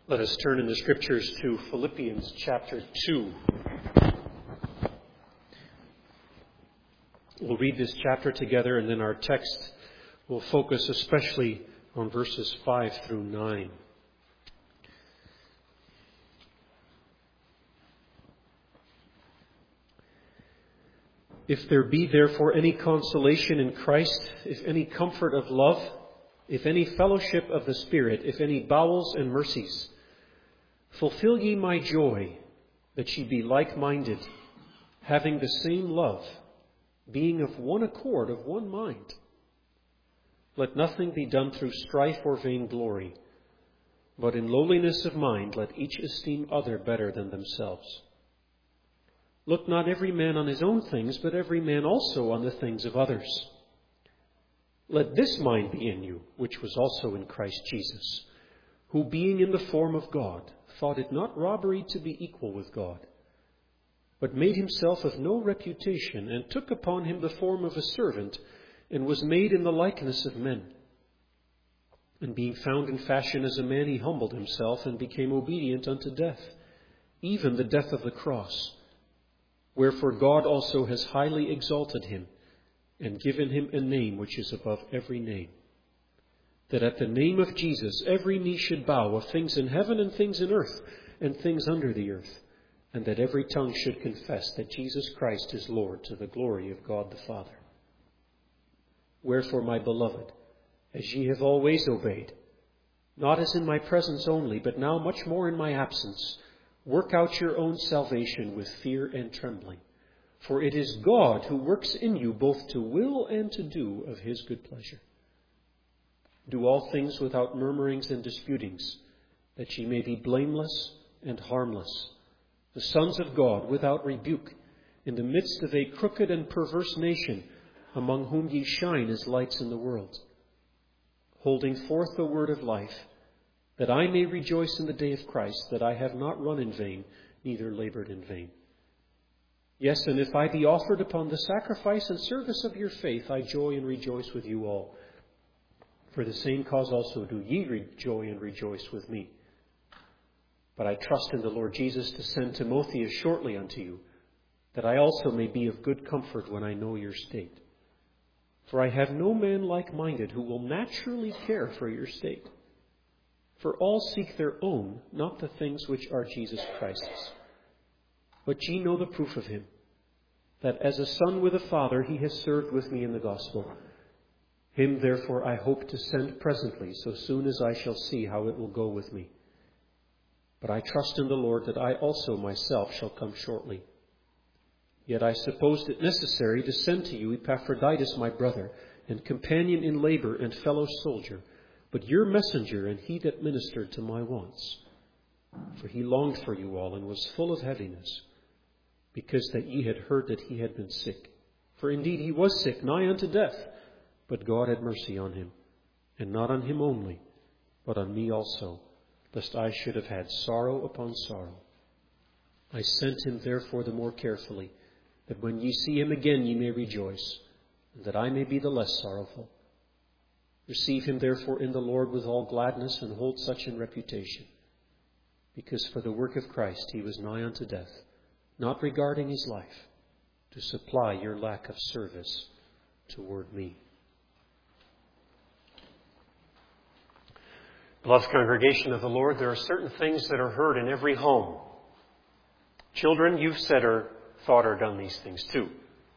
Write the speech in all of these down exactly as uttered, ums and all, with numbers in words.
Let us turn in the Scriptures to Philippians chapter two. We'll read this chapter together, and then our text will focus especially on verses five through nine. If there be therefore any consolation in Christ, if any comfort of love, if any fellowship of the Spirit, if any bowels and mercies, fulfill ye my joy, that ye be like-minded, having the same love, being of one accord, of one mind. Let nothing be done through strife or vainglory, but in lowliness of mind let each esteem other better than themselves. Look not every man on his own things, but every man also on the things of others. Let this mind be in you, which was also in Christ Jesus, who being in the form of God, thought it not robbery to be equal with God, but made himself of no reputation, and took upon him the form of a servant, and was made in the likeness of men. And being found in fashion as a man, he humbled himself, and became obedient unto death, even the death of the cross. Wherefore God also has highly exalted him, and given him a name which is above every name, that at the name of Jesus every knee should bow, of things in heaven and things in earth and things under the earth, and that every tongue should confess that Jesus Christ is Lord, to the glory of God the Father. Wherefore, my beloved, as ye have always obeyed, not as in my presence only, but now much more in my absence, work out your own salvation with fear and trembling. For it is God who works in you both to will and to do of his good pleasure. Do all things without murmurings and disputings, that ye may be blameless and harmless, the sons of God without rebuke, in the midst of a crooked and perverse nation, among whom ye shine as lights in the world, holding forth the word of life, that I may rejoice in the day of Christ, that I have not run in vain, neither labored in vain. Yes, and if I be offered upon the sacrifice and service of your faith, I joy and rejoice with you all. For the same cause also do ye rejoice and rejoice with me. But I trust in the Lord Jesus to send Timotheus shortly unto you, that I also may be of good comfort when I know your state. For I have no man like-minded who will naturally care for your state. For all seek their own, not the things which are Jesus Christ's. But ye know the proof of him, that as a son with a father he has served with me in the gospel. Him therefore I hope to send presently, so soon as I shall see how it will go with me. But I trust in the Lord that I also myself shall come shortly. Yet I supposed it necessary to send to you Epaphroditus my brother, and companion in labor and fellow soldier, but your messenger and he that ministered to my wants. For he longed for you all, and was full of heaviness, because that ye had heard that he had been sick. For indeed he was sick, nigh unto death, but God had mercy on him, and not on him only, but on me also, lest I should have had sorrow upon sorrow. I sent him therefore the more carefully, that when ye see him again ye may rejoice, and that I may be the less sorrowful. Receive him therefore in the Lord with all gladness, and hold such in reputation, because for the work of Christ he was nigh unto death, not regarding his life, to supply your lack of service toward me. Beloved congregation of the Lord, there are certain things that are heard in every home. Children, you've said or thought or done these things too.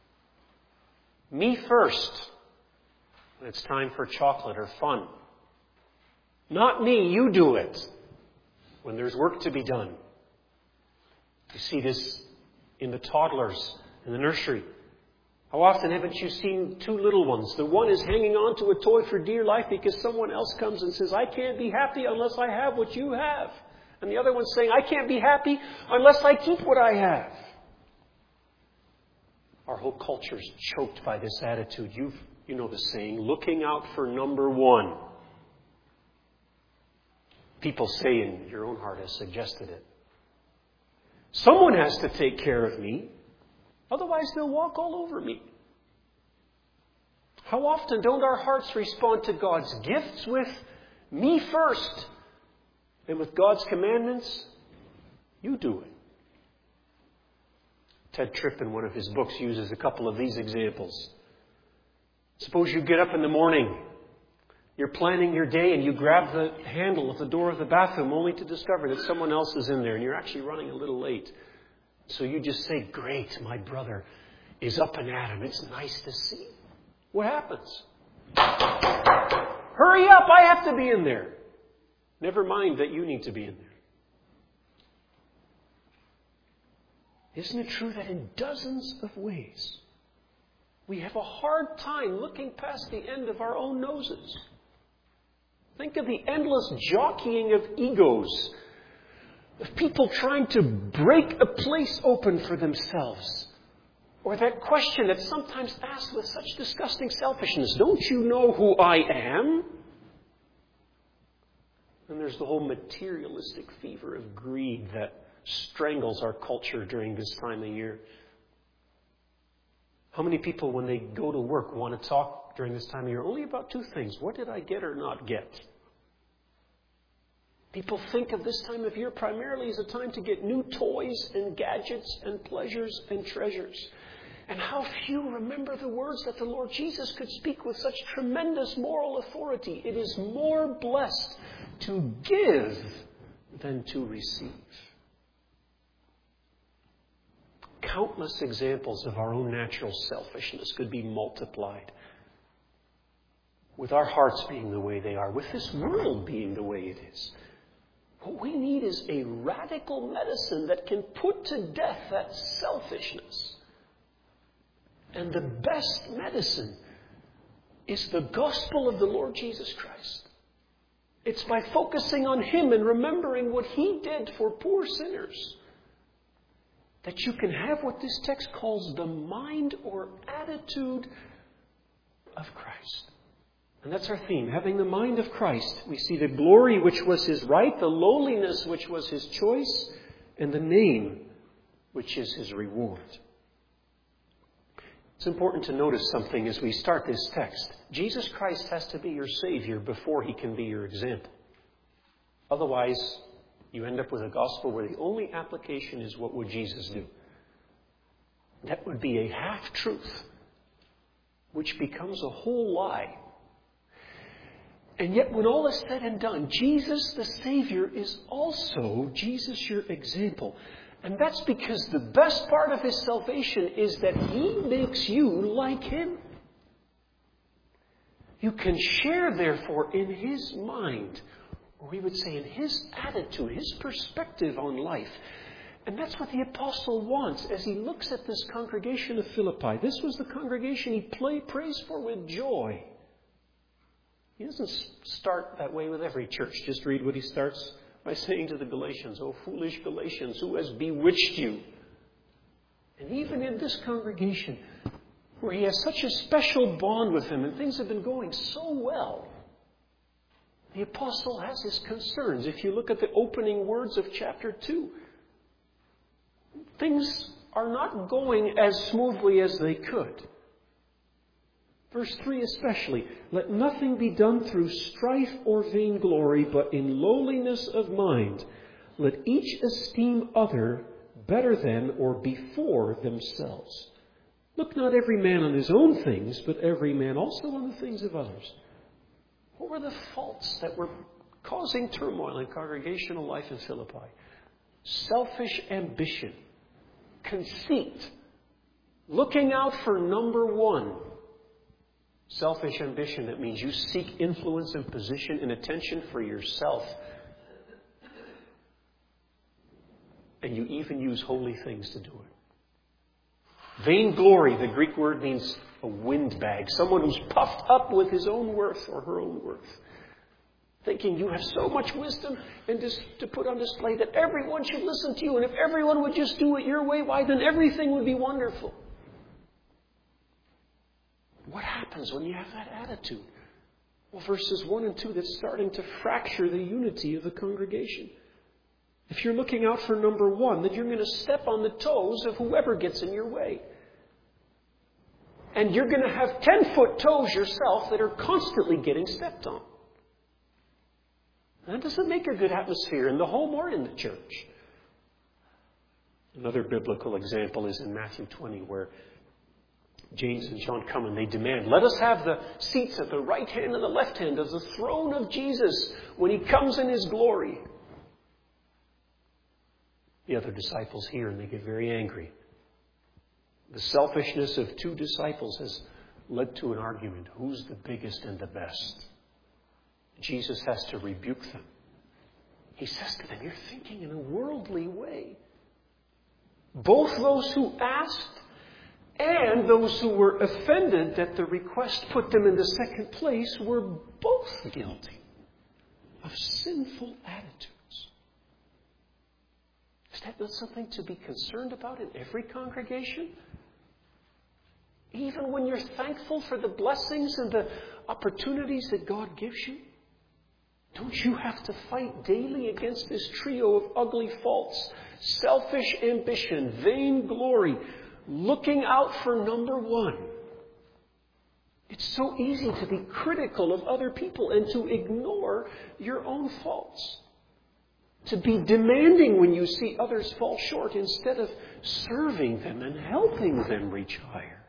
Me first, when it's time for chocolate or fun. Not me, you do it, when there's work to be done. You see this in the toddlers in the nursery. How often haven't you seen two little ones? The one is hanging on to a toy for dear life because someone else comes and says, I can't be happy unless I have what you have. And the other one's saying, I can't be happy unless I keep what I have. Our whole culture is choked by this attitude. You've, you know the saying, looking out for number one. People say, and your own heart has suggested it, someone has to take care of me. Otherwise, they'll walk all over me. How often don't our hearts respond to God's gifts with me first? And with God's commandments, you do it. Ted Tripp, in one of his books, uses a couple of these examples. Suppose you get up in the morning, you're planning your day, and you grab the handle of the door of the bathroom only to discover that someone else is in there, and you're actually running a little late. So you just say, "Great, my brother is up and at him. It's nice to see." What happens? Hurry up, I have to be in there. Never mind that you need to be in there. Isn't it true that in dozens of ways, we have a hard time looking past the end of our own noses? Think of the endless jockeying of egos, of people trying to break a place open for themselves. Or that question that's sometimes asked with such disgusting selfishness, "Don't you know who I am?" And there's the whole materialistic fever of greed that strangles our culture during this time of year. How many people, when they go to work, want to talk during this time of year only about two things? What did I get or not get? People think of this time of year primarily as a time to get new toys and gadgets and pleasures and treasures. And how few remember the words that the Lord Jesus could speak with such tremendous moral authority. It is more blessed to give than to receive. Countless examples of our own natural selfishness could be multiplied. With our hearts being the way they are, with this world being the way it is. What we need is a radical medicine that can put to death that selfishness. And the best medicine is the gospel of the Lord Jesus Christ. It's by focusing on Him and remembering what He did for poor sinners that you can have what this text calls the mind or attitude of Christ. And that's our theme, having the mind of Christ. We see the glory which was His right, the lowliness which was His choice, and the name which is His reward. It's important to notice something as we start this text. Jesus Christ has to be your Savior before He can be your example. Otherwise, you end up with a gospel where the only application is, what would Jesus do? That would be a half-truth, which becomes a whole lie. And yet, when all is said and done, Jesus the Savior is also Jesus your example. And that's because the best part of His salvation is that He makes you like Him. You can share, therefore, in His mind, or we would say in His attitude, His perspective on life. And that's what the apostle wants as he looks at this congregation of Philippi. This was the congregation he play, prays for with joy. He doesn't start that way with every church. Just read what he starts by saying to the Galatians, "O foolish Galatians, who has bewitched you?" And even in this congregation, where he has such a special bond with them and things have been going so well, the apostle has his concerns. If you look at the opening words of chapter two, things are not going as smoothly as they could. Verse three especially, "Let nothing be done through strife or vainglory, but in lowliness of mind. Let each esteem other better than or before themselves. Look not every man on his own things, but every man also on the things of others." What were the faults that were causing turmoil in congregational life in Philippi? Selfish ambition, conceit, looking out for number one. Selfish ambition, that means you seek influence and position and attention for yourself. And you even use holy things to do it. Vainglory, the Greek word means a windbag. Someone who's puffed up with his own worth or her own worth. Thinking you have so much wisdom and just to put on display that everyone should listen to you. And if everyone would just do it your way, why then everything would be wonderful. What happens when you have that attitude? Well, verses one and two, that's starting to fracture the unity of the congregation. If you're looking out for number one, then you're going to step on the toes of whoever gets in your way. And you're going to have ten-foot toes yourself that are constantly getting stepped on. That doesn't make a good atmosphere in the home or in the church. Another biblical example is in Matthew twenty, where James and John come and they demand, let us have the seats at the right hand and the left hand of the throne of Jesus when he comes in his glory. The other disciples hear and they get very angry. The selfishness of two disciples has led to an argument. Who's the biggest and the best? Jesus has to rebuke them. He says to them, you're thinking in a worldly way. Both those who asked and those who were offended that the request put them in the second place were both guilty of sinful attitudes. Is that not something to be concerned about in every congregation? Even when you're thankful for the blessings and the opportunities that God gives you? Don't you have to fight daily against this trio of ugly faults? Selfish ambition, vain glory, looking out for number one. It's so easy to be critical of other people and to ignore your own faults. To be demanding when you see others fall short instead of serving them and helping them reach higher.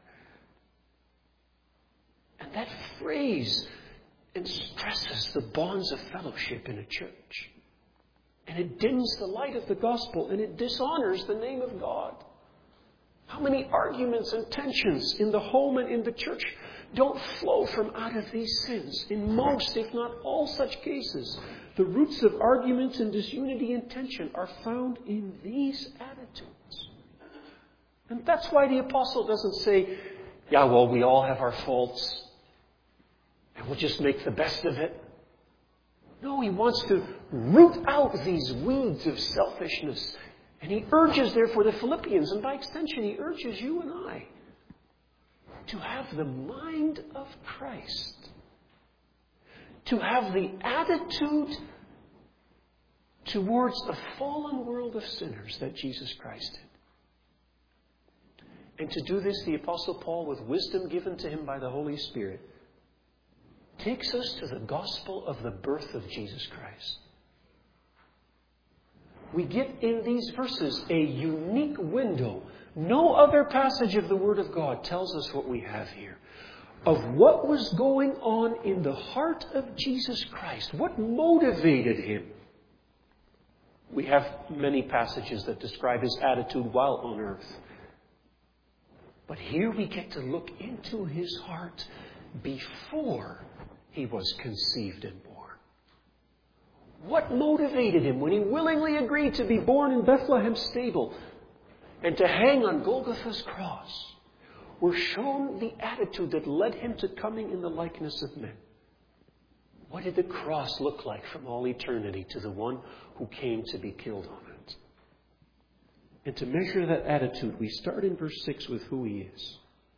And that phrase and stresses the bonds of fellowship in a church. And it dims the light of the gospel and it dishonors the name of God. How many arguments and tensions in the home and in the church don't flow from out of these sins? In most, if not all such cases, the roots of arguments and disunity and tension are found in these attitudes. And that's why the apostle doesn't say, yeah, well, we all have our faults. And we'll just make the best of it. No, he wants to root out these weeds of selfishness. And he urges, therefore, the Philippians, and by extension, he urges you and I to have the mind of Christ. To have the attitude towards a fallen world of sinners that Jesus Christ did. And to do this, the Apostle Paul, with wisdom given to him by the Holy Spirit, takes us to the gospel of the birth of Jesus Christ. We get in these verses a unique window. No other passage of the Word of God tells us what we have here. Of what was going on in the heart of Jesus Christ. What motivated him? We have many passages that describe his attitude while on earth. But here we get to look into his heart before he was conceived and born. What motivated him when he willingly agreed to be born in Bethlehem's stable and to hang on Golgotha's cross? We're shown the attitude that led him to coming in the likeness of men. What did the cross look like from all eternity to the one who came to be killed on it? And to measure that attitude, we start in verse six with who he is.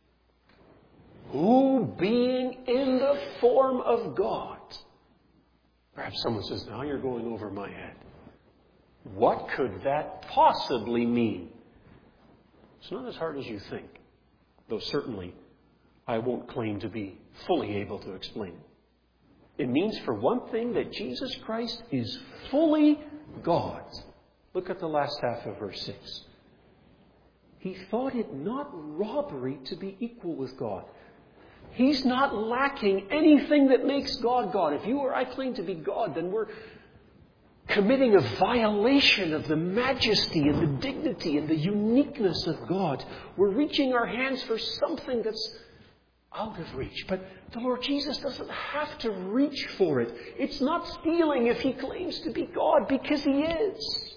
Who, being in the form of God. Perhaps someone says, now you're going over my head. What could that possibly mean? It's not as hard as you think. Though certainly, I won't claim to be fully able to explain it. It means, for one thing, that Jesus Christ is fully God. Look at the last half of verse six. He thought it not robbery to be equal with God. He's not lacking anything that makes God God. If you or I claim to be God, then we're committing a violation of the majesty and the dignity and the uniqueness of God. We're reaching our hands for something that's out of reach. But the Lord Jesus doesn't have to reach for it. It's not stealing if he claims to be God, because he is.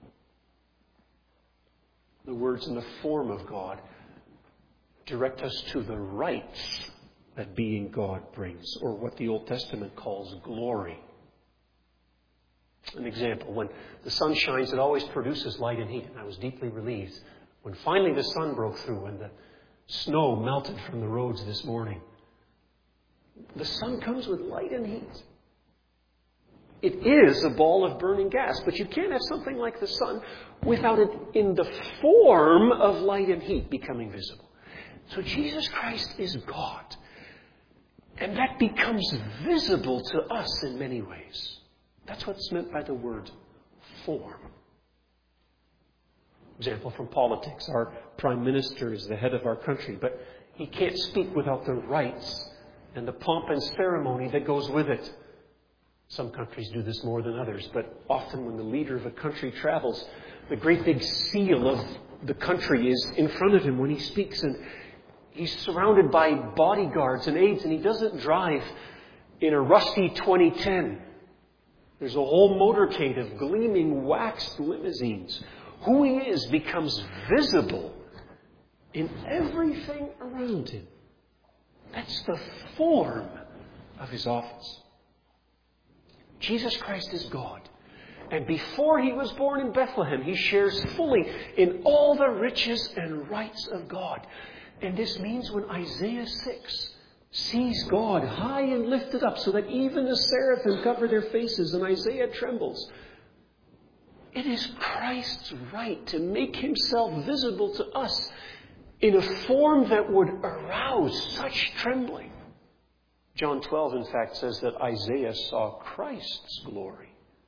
The words in the form of God direct us to the rights that being God brings, or what the Old Testament calls glory. An example, when the sun shines, it always produces light and heat, and I was deeply relieved when finally the sun broke through and the snow melted from the roads this morning. The sun comes with light and heat. It is a ball of burning gas, but you can't have something like the sun without it in the form of light and heat becoming visible. So Jesus Christ is God. And that becomes visible to us in many ways. That's what's meant by the word form. Example from politics. Our prime minister is the head of our country, but he can't speak without the rites and the pomp and ceremony that goes with it. Some countries do this more than others, but often when the leader of a country travels, the great big seal of the country is in front of him when he speaks, and he's surrounded by bodyguards and aides, and he doesn't drive in a rusty twenty ten. There's a whole motorcade of gleaming waxed limousines. Who he is becomes visible in everything around him. That's the form of his office. Jesus Christ is God. And before he was born in Bethlehem, he shares fully in all the riches and rights of God. And this means when Isaiah six sees God high and lifted up so that even the seraphim cover their faces and Isaiah trembles, it is Christ's right to make himself visible to us in a form that would arouse such trembling. John twelve, in fact, says that Isaiah saw Christ's glory.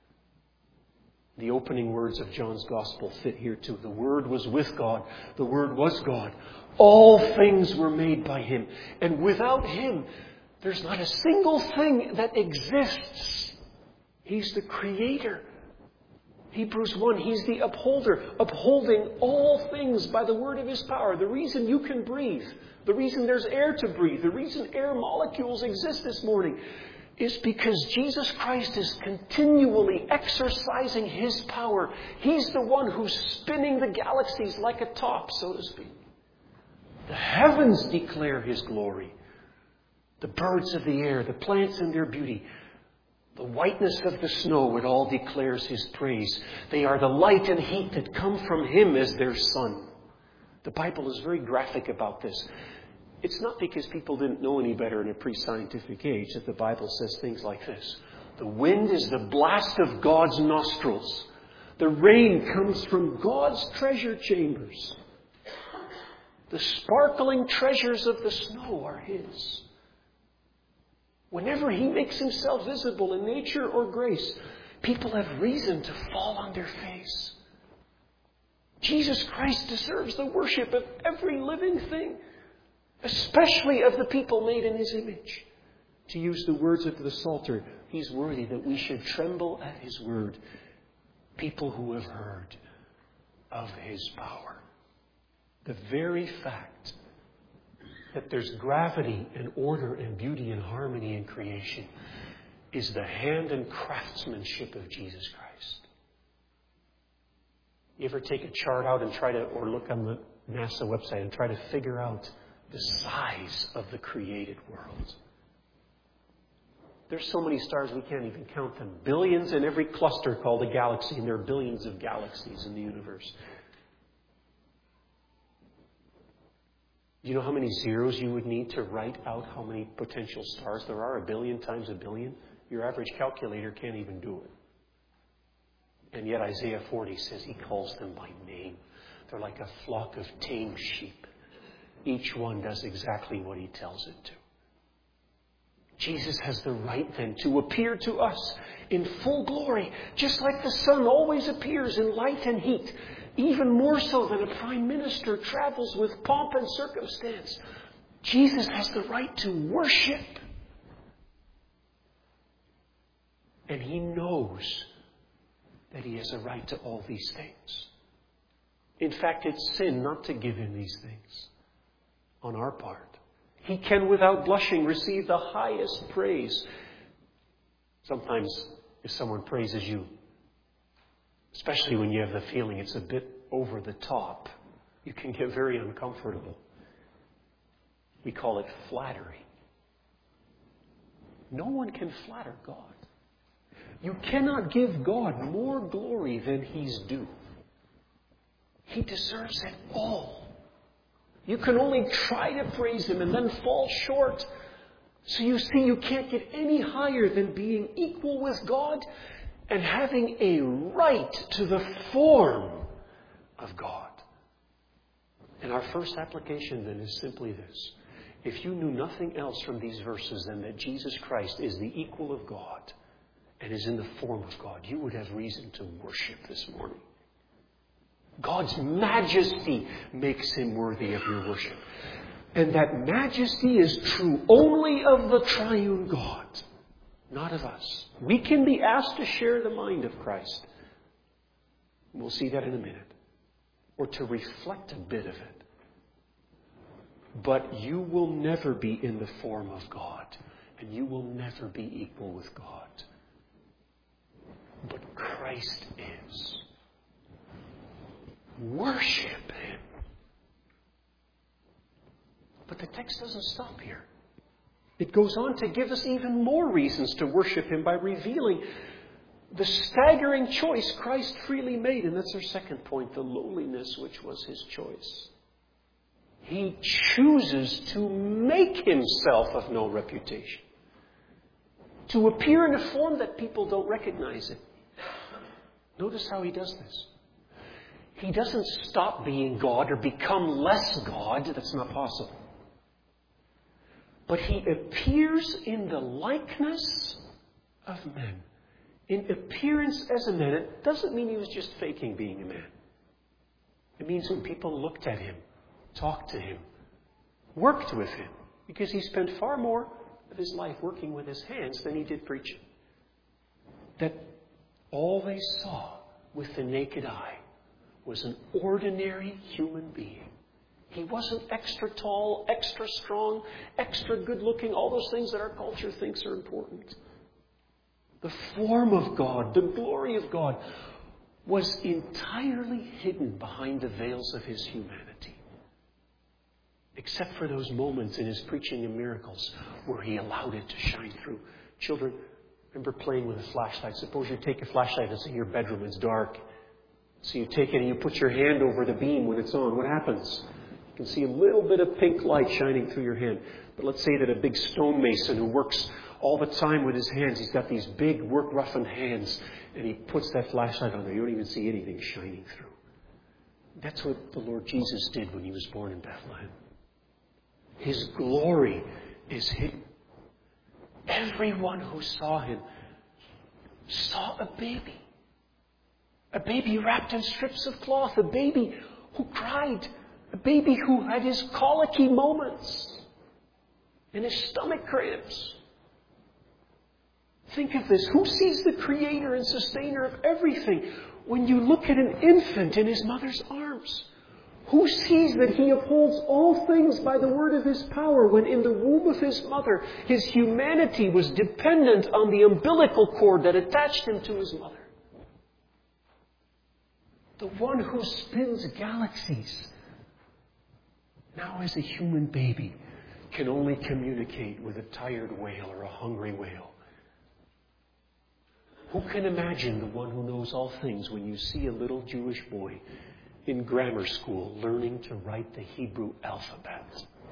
The opening words of John's Gospel fit here too. The Word was with God. The Word was God. All things were made by him. And without him, there's not a single thing that exists. He's the creator. Hebrews one, he's the upholder, upholding all things by the word of his power. The reason you can breathe, the reason there's air to breathe, the reason air molecules exist this morning is because Jesus Christ is continually exercising his power. He's the one who's spinning the galaxies like a top, so to speak. The heavens declare his glory. The birds of the air, the plants in their beauty, the whiteness of the snow, it all declares his praise. They are the light and heat that come from him as their sun. The Bible is very graphic about this. It's not because people didn't know any better in a pre-scientific age that the Bible says things like this. The wind is the blast of God's nostrils. The rain comes from God's treasure chambers. The sparkling treasures of the snow are his. Whenever he makes himself visible in nature or grace, people have reason to fall on their face. Jesus Christ deserves the worship of every living thing, especially of the people made in his image. To use the words of the Psalter, he's worthy that we should tremble at his word. People who have heard of his power. The very fact that there's gravity and order and beauty and harmony in creation is the hand and craftsmanship of Jesus Christ. You ever take a chart out and try to, or look on the NASA website and try to figure out the size of the created world? There's so many stars we can't even count them. Billions in every cluster called a galaxy, and there are billions of galaxies in the universe. Do you know how many zeros you would need to write out how many potential stars there are? A billion times a billion? Your average calculator can't even do it. And yet Isaiah forty says he calls them by name. They're like a flock of tame sheep. Each one does exactly what he tells it to. Jesus has the right then to appear to us in full glory, just like the sun always appears in light and heat. Even more so than a prime minister travels with pomp and circumstance. Jesus has the right to worship. And he knows that he has a right to all these things. In fact, it's sin not to give him these things on our part. He can, without blushing, receive the highest praise. Sometimes, if someone praises you, especially when you have the feeling it's a bit over the top, you can get very uncomfortable. We call it flattery. No one can flatter God. You cannot give God more glory than he's due. He deserves it all. You can only try to praise him and then fall short. So you see, you can't get any higher than being equal with God and having a right to the form of God. And our first application then is simply this. If you knew nothing else from these verses than that Jesus Christ is the equal of God and is in the form of God, you would have reason to worship this morning. God's majesty makes him worthy of your worship. And that majesty is true only of the triune God, not of us. We can be asked to share the mind of Christ. We'll see that in a minute. Or to reflect a bit of it. But you will never be in the form of God. And you will never be equal with God. But Christ is. Worship him. But the text doesn't stop here. It goes on to give us even more reasons to worship him by revealing the staggering choice Christ freely made. And that's our second point, the lowliness which was his choice. He chooses to make himself of no reputation. To appear in a form that people don't recognize it. Notice how he does this. He doesn't stop being God or become less God. That's not possible. But he appears in the likeness of men. In appearance as a man. It doesn't mean he was just faking being a man. It means when people looked at him, talked to him, worked with him, because he spent far more of his life working with his hands than he did preaching. That all they saw with the naked eye was an ordinary human being. He wasn't extra tall, extra strong, extra good looking, all those things that our culture thinks are important. The form of God, the glory of God, was entirely hidden behind the veils of his humanity. Except for those moments in his preaching and miracles where he allowed it to shine through. Children, remember playing with a flashlight. Suppose you take a flashlight that's in your bedroom, it's dark. So you take it and you put your hand over the beam when it's on. What happens? You can see a little bit of pink light shining through your hand. But let's say that a big stonemason who works all the time with his hands, he's got these big work-roughened hands, and he puts that flashlight on there. You don't even see anything shining through. That's what the Lord Jesus did when he was born in Bethlehem. His glory is hidden. Everyone who saw him saw a baby. A baby wrapped in strips of cloth. A baby who cried. A baby who had his colicky moments. And his stomach cramps. Think of this. Who sees the creator and sustainer of everything when you look at an infant in his mother's arms? Who sees that he upholds all things by the word of his power when in the womb of his mother his humanity was dependent on the umbilical cord that attached him to his mother? The one who spins galaxies, now as a human baby, can only communicate with a tired whale or a hungry whale. Who can imagine the one who knows all things when you see a little Jewish boy in grammar school learning to write the Hebrew alphabet?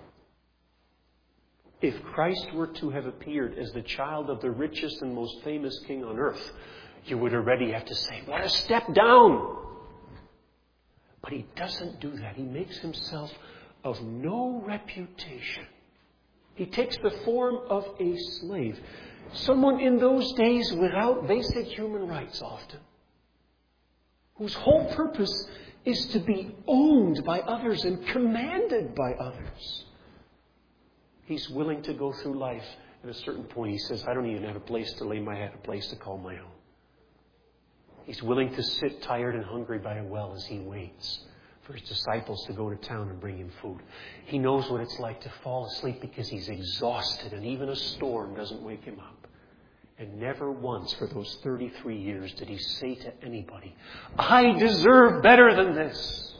If Christ were to have appeared as the child of the richest and most famous king on earth, you would already have to say, what a step down! But he doesn't do that. He makes himself of no reputation. He takes the form of a slave. Someone in those days without basic human rights often. Whose whole purpose is to be owned by others and commanded by others. He's willing to go through life. At a certain point he says, I don't even have a place to lay my head, a place to call my own. He's willing to sit tired and hungry by a well as he waits for his disciples to go to town and bring him food. He knows what it's like to fall asleep because he's exhausted and even a storm doesn't wake him up. And never once for those thirty-three years did he say to anybody, I deserve better than this.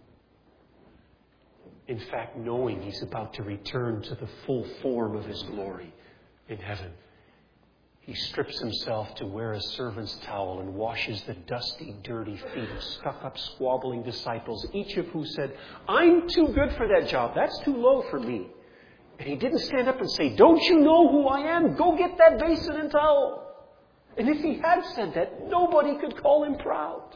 In fact, knowing he's about to return to the full form of his glory in heaven, he strips himself to wear a servant's towel and washes the dusty, dirty feet of stuck-up, squabbling disciples, each of who said, I'm too good for that job. That's too low for me. And he didn't stand up and say, don't you know who I am? Go get that basin and towel. And if he had said that, nobody could call him proud.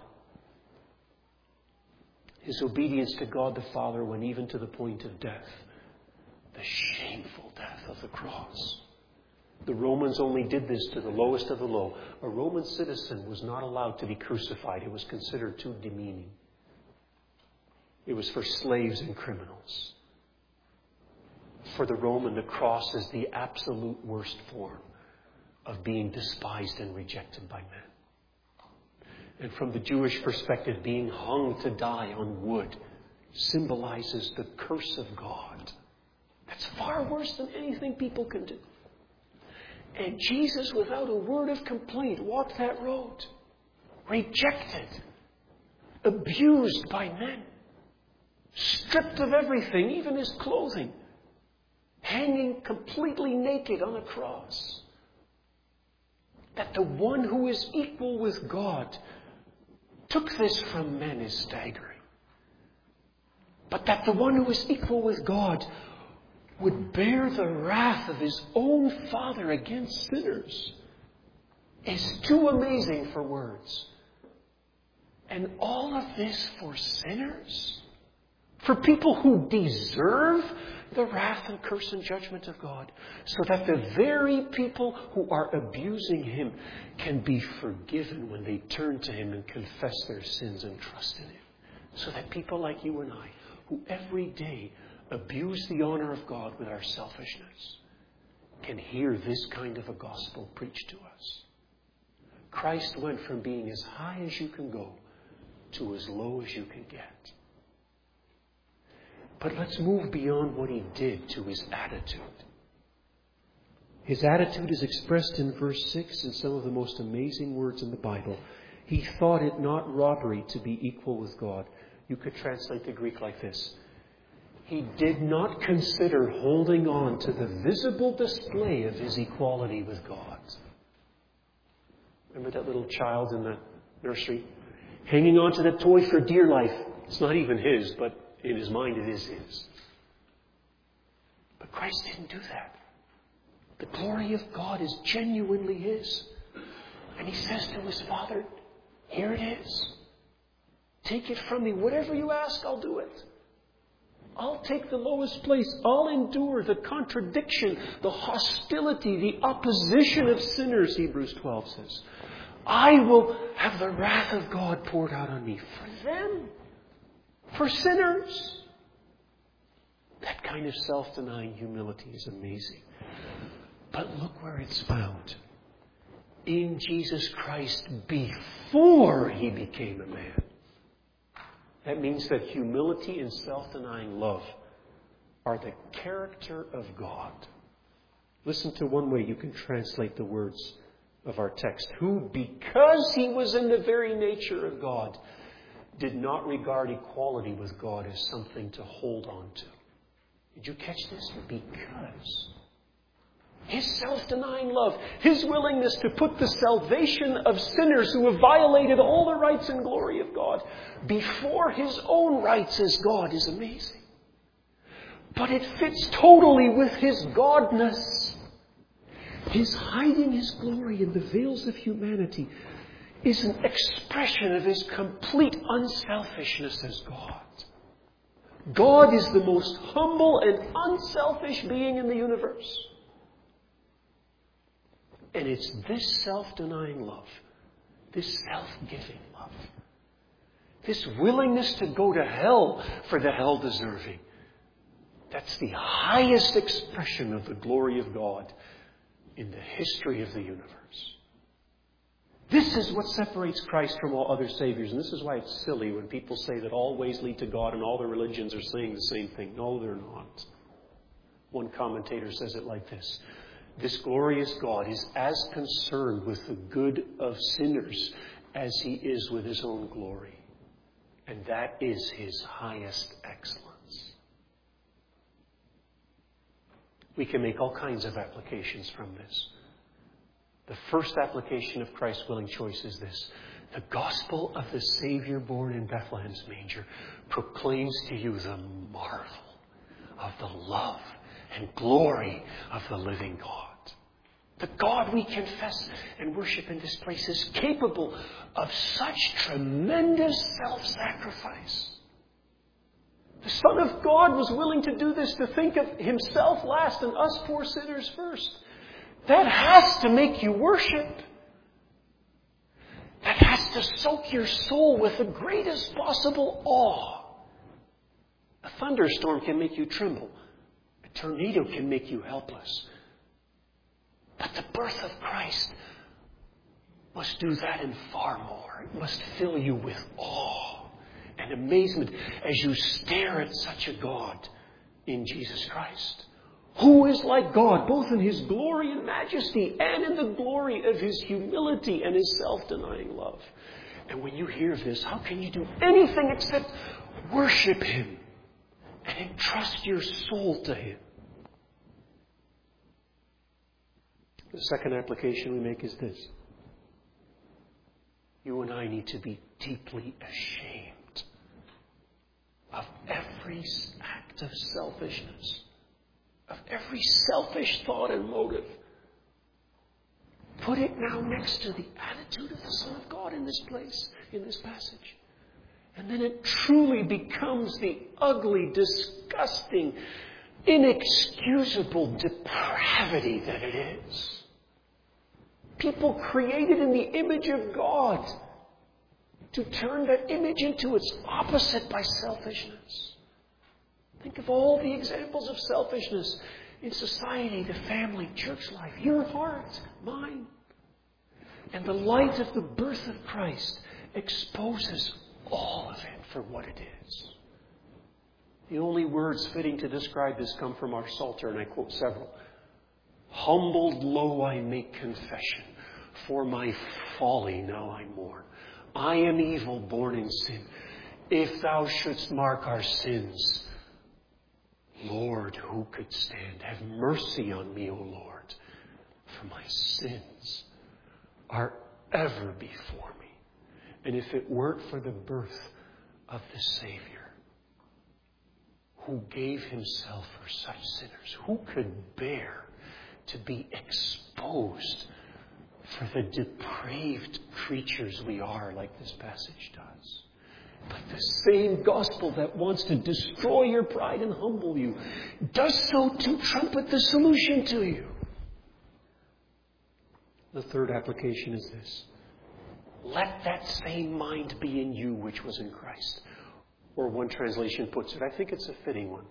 His obedience to God the Father went even to the point of death. The shameful death of the cross. The Romans only did this to the lowest of the low. A Roman citizen was not allowed to be crucified. It was considered too demeaning. It was for slaves and criminals. For the Roman, the cross is the absolute worst form of being despised and rejected by men. And from the Jewish perspective, being hung to die on wood symbolizes the curse of God. That's far worse than anything people can do. And Jesus, without a word of complaint, walked that road. Rejected. Abused by men. Stripped of everything, even his clothing. Hanging completely naked on a cross. That the one who is equal with God took this from men is staggering. But that the one who is equal with God would bear the wrath of his own Father against sinners is too amazing for words. And all of this for sinners? For people who deserve the wrath and curse and judgment of God, so that the very people who are abusing him can be forgiven when they turn to him and confess their sins and trust in him. So that people like you and I, who every day abuse the honor of God with our selfishness, can hear this kind of a gospel preached to us. Christ went from being as high as you can go to as low as you can get. But let's move beyond what he did to his attitude. His attitude is expressed in verse six in some of the most amazing words in the Bible. He thought it not robbery to be equal with God. You could translate the Greek like this. He did not consider holding on to the visible display of his equality with God. Remember that little child in the nursery? Hanging on to that toy for dear life. It's not even his, but in his mind it is his. But Christ didn't do that. The glory of God is genuinely his. And he says to his Father, here it is. Take it from me. Whatever you ask, I'll do it. I'll take the lowest place. I'll endure the contradiction, the hostility, the opposition of sinners, Hebrews twelve says. I will have the wrath of God poured out on me for them, for sinners. That kind of self-denying humility is amazing. But look where it's found. In Jesus Christ before he became a man. That means that humility and self-denying love are the character of God. Listen to one way you can translate the words of our text. Who, because he was in the very nature of God, did not regard equality with God as something to hold on to. Did you catch this? Because. His self-denying love, his willingness to put the salvation of sinners who have violated all the rights and glory of God before his own rights as God is amazing. But it fits totally with his godness. His hiding his glory in the veils of humanity is an expression of his complete unselfishness as God. God is the most humble and unselfish being in the universe. And it's this self-denying love, this self-giving love, this willingness to go to hell for the hell-deserving, that's the highest expression of the glory of God in the history of the universe. This is what separates Christ from all other saviors. And this is why it's silly when people say that all ways lead to God and all the religions are saying the same thing. No, they're not. One commentator says it like this. This glorious God is as concerned with the good of sinners as he is with his own glory. And that is his highest excellence. We can make all kinds of applications from this. The first application of Christ's willing choice is this. The gospel of the Savior born in Bethlehem's manger proclaims to you the marvel of the love and glory of the living God. The God we confess and worship in this place is capable of such tremendous self-sacrifice. The Son of God was willing to do this, to think of himself last and us poor sinners first. That has to make you worship. That has to soak your soul with the greatest possible awe. A thunderstorm can make you tremble. A tornado can make you helpless. But the birth of Christ must do that and far more. It must fill you with awe and amazement as you stare at such a God in Jesus Christ, who is like God, both in His glory and majesty and in the glory of His humility and His self-denying love. And when you hear this, how can you do anything except worship Him and entrust your soul to Him? The second application we make is this. You and I need to be deeply ashamed of every act of selfishness, of every selfish thought and motive. Put it now next to the attitude of the Son of God in this place, in this passage. And then it truly becomes the ugly, disgusting, inexcusable depravity that it is. People created in the image of God to turn that image into its opposite by selfishness. Think of all the examples of selfishness in society, the family, church life, your heart, mine. And the light of the birth of Christ exposes all of it for what it is. The only words fitting to describe this come from our Psalter, and I quote several. Humbled low I make confession, for my folly now I mourn. I am evil, born in sin. If thou shouldst mark our sins, Lord, who could stand? Have mercy on me, O Lord, for my sins are ever before me. And if it weren't for the birth of the Savior, who gave Himself for such sinners, who could bear to be exposed for the depraved creatures we are, like this passage does? But the same gospel that wants to destroy your pride and humble you does so to trumpet the solution to you. The third application is this. Let that same mind be in you which was in Christ. Or one translation puts it, I think it's a fitting one.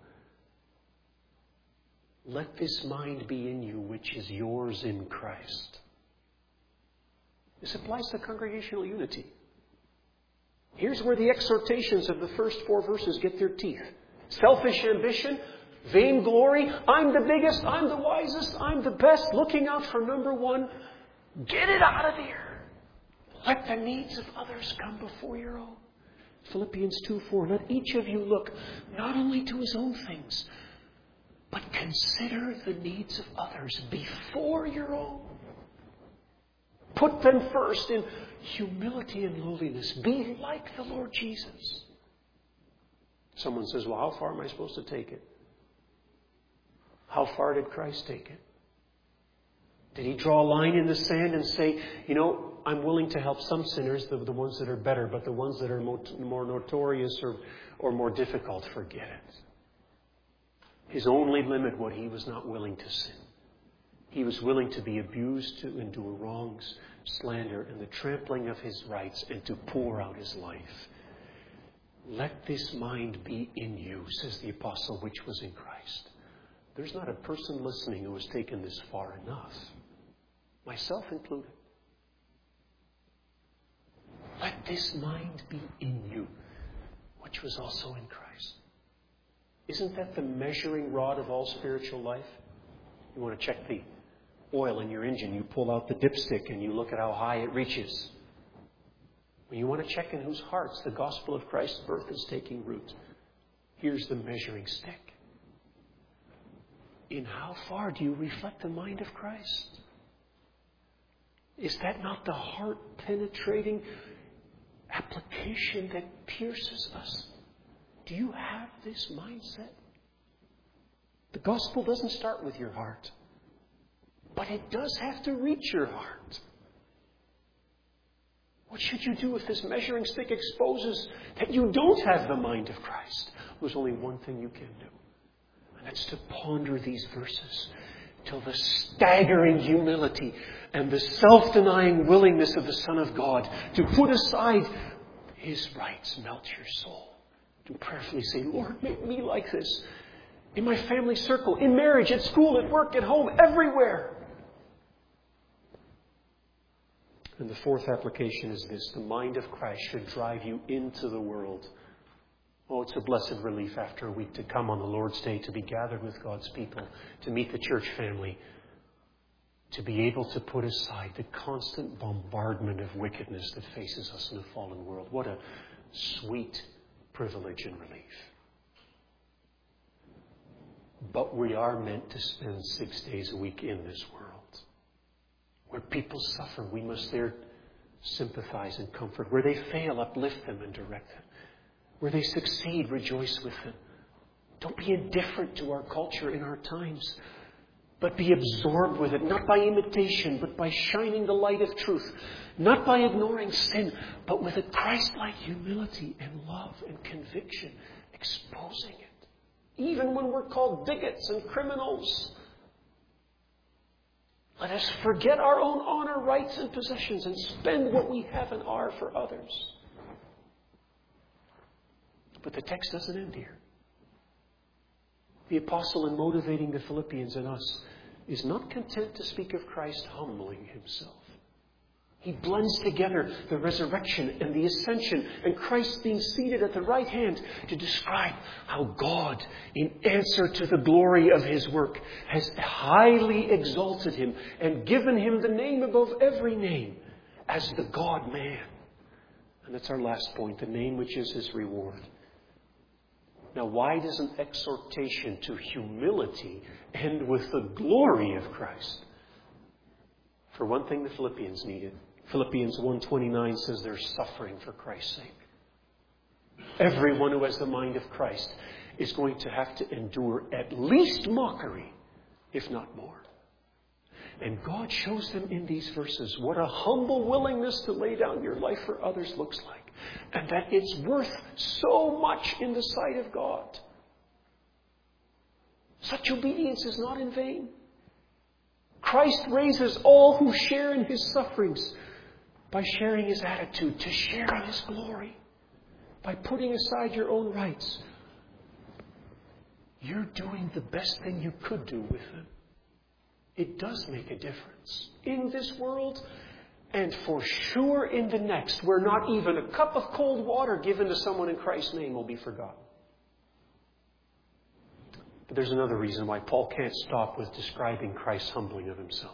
Let this mind be in you which is yours in Christ. This applies to congregational unity. Here's where the exhortations of the first four verses get their teeth. Selfish ambition, vainglory, I'm the biggest, I'm the wisest, I'm the best, looking out for number one. Get it out of here. Let the needs of others come before your own. Philippians two four, let each of you look not only to his own things, but consider the needs of others before your own. Put them first in humility and lowliness. Be like the Lord Jesus. Someone says, well, how far am I supposed to take it? How far did Christ take it? Did He draw a line in the sand and say, you know, I'm willing to help some sinners, the, the ones that are better, but the ones that are more, more notorious or, or more difficult, forget it. His only limit, what He was not willing to sin. He was willing to be abused, to endure wrongs, slander, and the trampling of His rights, and to pour out His life. Let this mind be in you, says the apostle, which was in Christ. There's not a person listening who has taken this far enough, myself included. Let this mind be in you, which was also in Christ. Isn't that the measuring rod of all spiritual life? You want to check the oil in your engine, you pull out the dipstick and you look at how high it reaches. When you want to check in whose hearts the gospel of Christ's birth is taking root, here's the measuring stick. In how far do you reflect the mind of Christ? Is that not the heart-penetrating application that pierces us? Do you have this mindset? The gospel doesn't start with your heart, but it does have to reach your heart. What should you do if this measuring stick exposes that you don't have the mind of Christ? There's only one thing you can do, and that's to ponder these verses, till the staggering humility and the self-denying willingness of the Son of God to put aside His rights melt your soul. To prayerfully say, Lord, make me like this. In my family circle, in marriage, at school, at work, at home, everywhere. And the fourth application is this. The mind of Christ should drive you into the world. Oh, it's a blessed relief after a week to come on the Lord's Day, to be gathered with God's people, to meet the church family, to be able to put aside the constant bombardment of wickedness that faces us in a fallen world. What a sweet privilege and relief. But we are meant to spend six days a week in this world. Where people suffer, we must there sympathize and comfort. Where they fail, uplift them and direct them. Where they succeed, rejoice with them. Don't be indifferent to our culture in our times, but be absorbed with it, not by imitation, but by shining the light of truth. Not by ignoring sin, but with a Christ-like humility and love and conviction, exposing it. Even when we're called bigots and criminals. Let us forget our own honor, rights, and possessions and spend what we have and are for others. But the text doesn't end here. The apostle, in motivating the Philippians and us, is not content to speak of Christ humbling Himself. He blends together the resurrection and the ascension and Christ being seated at the right hand to describe how God, in answer to the glory of His work, has highly exalted Him and given Him the name above every name as the God-man. And that's our last point, the name which is His reward. Now, why does an exhortation to humility end with the glory of Christ? For one thing, the Philippians needed. Philippians one twenty-nine says they're suffering for Christ's sake. Everyone who has the mind of Christ is going to have to endure at least mockery, if not more. And God shows them in these verses what a humble willingness to lay down your life for others looks like. And that it's worth so much in the sight of God. Such obedience is not in vain. Christ raises all who share in His sufferings by sharing His attitude, to share in His glory, by putting aside your own rights. You're doing the best thing you could do with Him. It does make a difference in this world and for sure in the next, where not even a cup of cold water given to someone in Christ's name will be forgotten. But there's another reason why Paul can't stop with describing Christ's humbling of Himself.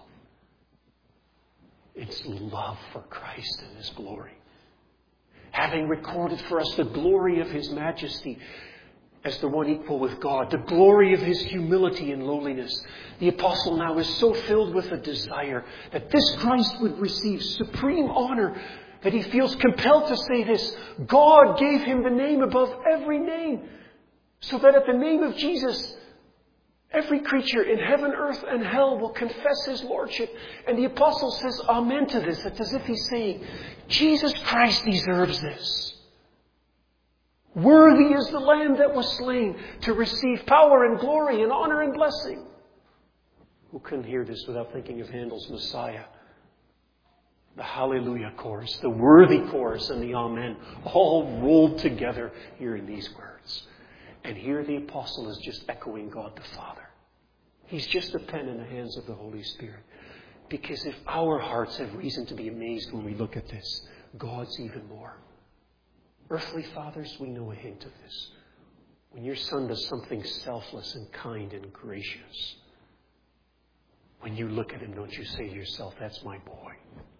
It's love for Christ and His glory. Having recorded for us the glory of His majesty as the one equal with God, the glory of His humility and lowliness, the apostle now is so filled with a desire that this Christ would receive supreme honor that he feels compelled to say this: God gave Him the name above every name, so that at the name of Jesus, every creature in heaven, earth, and hell will confess His lordship. And the apostle says amen to this. It's as if he's saying, Jesus Christ deserves this. Worthy is the Lamb that was slain to receive power and glory and honor and blessing. Who can hear this without thinking of Handel's Messiah? The Hallelujah chorus, the worthy chorus, and the Amen, all rolled together here in these words. And here the apostle is just echoing God the Father. He's just a pen in the hands of the Holy Spirit. Because if our hearts have reason to be amazed when we look at this, God's even more. Earthly fathers, we know a hint of this. When your son does something selfless and kind and gracious, when you look at him, don't you say to yourself, that's my boy.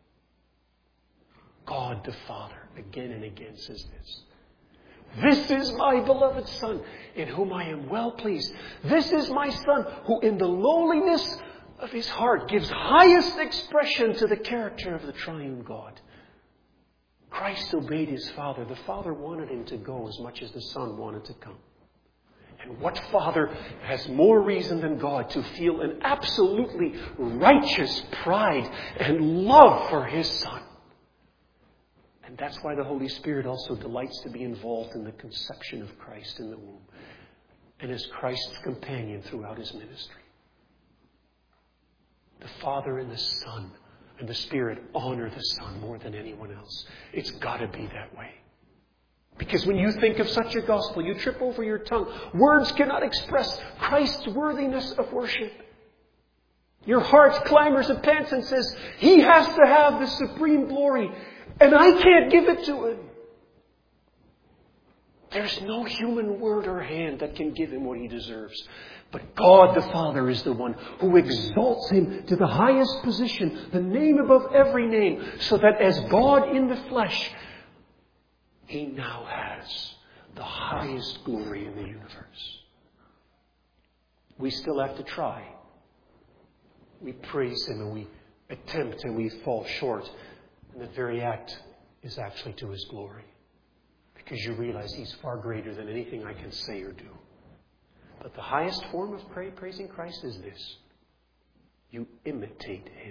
God the Father, again and again, says this. This is my beloved Son, in whom I am well pleased. This is my Son, who in the lowliness of His heart gives highest expression to the character of the triune God. Christ obeyed His Father. The Father wanted Him to go as much as the Son wanted to come. And what father has more reason than God to feel an absolutely righteous pride and love for his Son? And that's why the Holy Spirit also delights to be involved in the conception of Christ in the womb and as Christ's companion throughout His ministry. The Father and the Son and the Spirit honor the Son more than anyone else. It's got to be that way. Because when you think of such a gospel, you trip over your tongue. Words cannot express Christ's worthiness of worship. Your heart clamors and pants and says, He has to have the supreme glory, and I can't give it to Him. There's no human word or hand that can give Him what He deserves. But God the Father is the one who exalts Him to the highest position, the name above every name, so that as God in the flesh, He now has the highest glory in the universe. We still have to try. We praise Him and we attempt and we fall short. And the very act is actually to His glory. Because you realize He's far greater than anything I can say or do. But the highest form of pray, praising Christ is this. You imitate Him.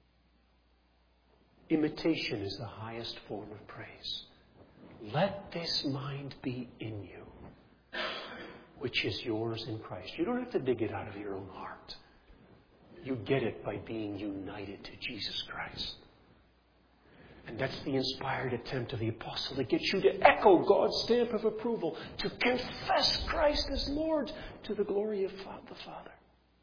Imitation is the highest form of praise. Let this mind be in you, which is yours in Christ. You don't have to dig it out of your own heart. You get it by being united to Jesus Christ. And that's the inspired attempt of the apostle to get you to echo God's stamp of approval, to confess Christ as Lord to the glory of the Father.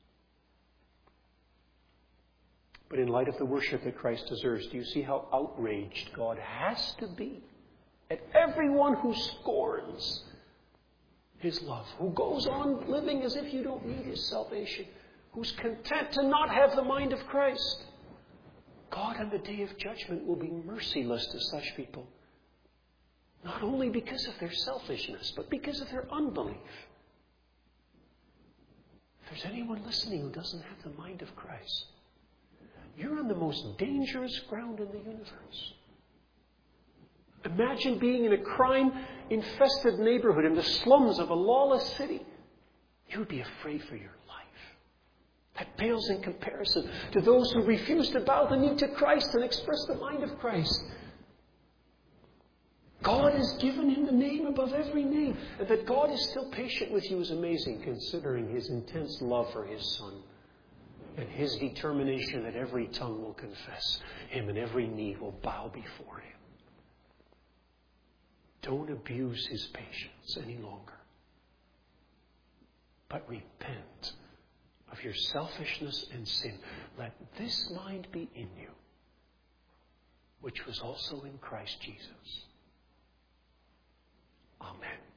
But in light of the worship that Christ deserves, do you see how outraged God has to be at everyone who scorns His love, who goes on living as if you don't need His salvation, who's content to not have the mind of Christ? God on the day of judgment will be merciless to such people. Not only because of their selfishness, but because of their unbelief. If there's anyone listening who doesn't have the mind of Christ, you're on the most dangerous ground in the universe. Imagine being in a crime-infested neighborhood in the slums of a lawless city. You would be afraid for your life. That pales in comparison to those who refuse to bow the knee to Christ and express the mind of Christ. God has given Him the name above every name. And that God is still patient with you is amazing, considering His intense love for His Son. And His determination that every tongue will confess Him and every knee will bow before Him. Don't abuse His patience any longer. But repent of your selfishness and sin. Let this mind be in you, which was also in Christ Jesus. Amen.